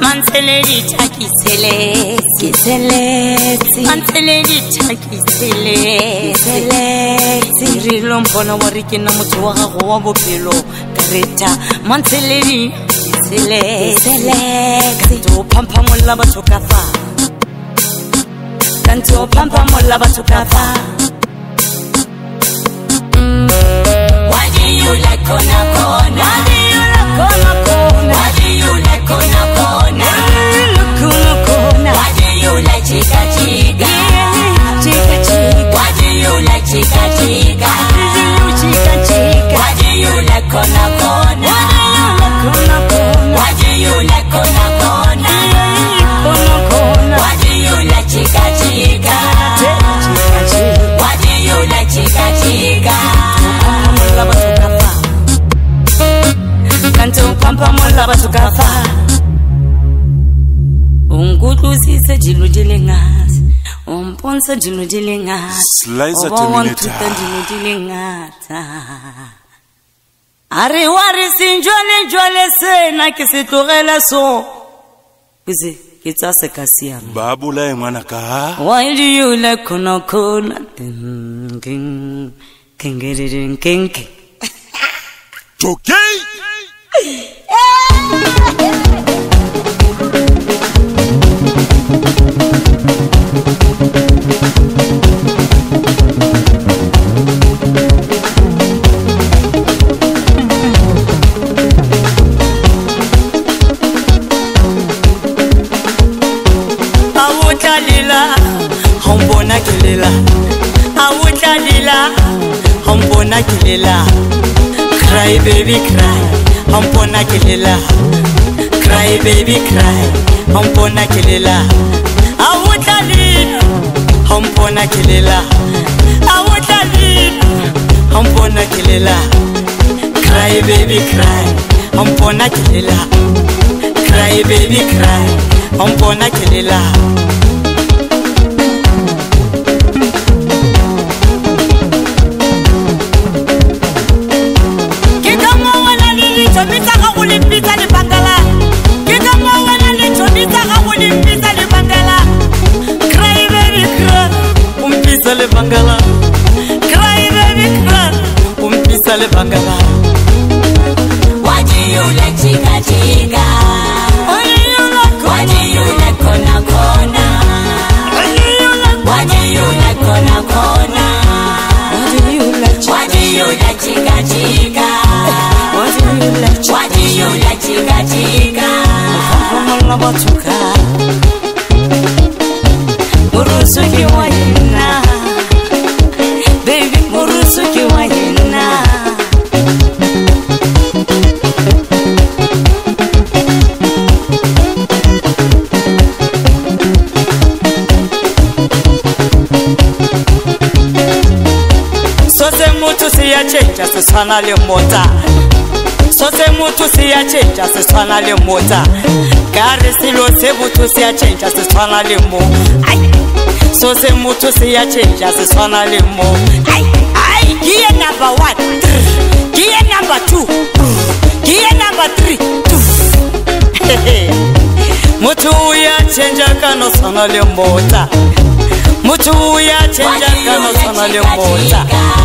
Manteledi takisele Manteledi takisele Sirilo mpona wariki na mutu wa gago wa bopelo Kareta Manteledi Kanto pampa mola batho ka fa Kanto pampa mola batho ka fa Why do you like kona kona? Why do you like kona kona? Why do you like chica chica? Why do you like chica chica? Why do you like kona kona? Why do you like kona kona? Why do you like chica chica? Why do you like chica chica? Kanto pampa mola batho ka fa Ungutlusise dilo di le ngata Umponsa dilo di le ngata Slicer Terminator dilo di le ngata Are ware sinjole sena ke se tlogela so Buse ke tsa se ka siama ba bolae ngwana ka Why do you like kona king Okay Hombona kelela Cry baby cry Hombona kelela Cry baby cry Hombona kelela Awutalila Hombona kelela Awutalila Hombona kelela Cry baby cry Hombona kelela Cry baby cry Hombona kelela Bangala, cry baby cry, le bangala. Why do you like chica chica? Why do you like kona kona? Why do you like kona kona? Why do you like chica chica? Why do you like chica chica? Murusuki wayena Baby murusuki wayena Sote mutu siya chenja siswana le mota Sote mutu siya chenja siswana le mota Kare silo sebutu siya chenja siswana le mo Sote mutu siya chenja siswana le mo Gear number 1 Gear number 2 Gear number 3 Mutu uya chenja kano sana le mota Mutu uya chenja kano sana le mota